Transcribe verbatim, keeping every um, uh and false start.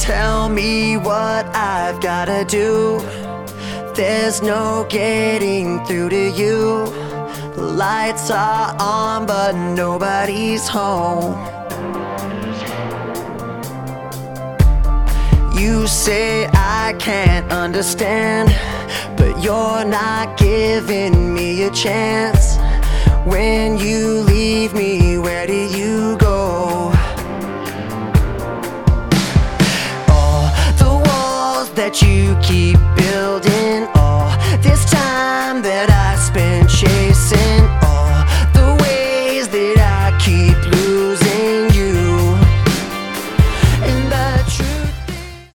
tell me what I've gotta do. There's no getting through to you. Lights are on but nobody's home. You say I can't understand, but you're not giving me a chance. When you leave me, where do you go? All the walls that you keep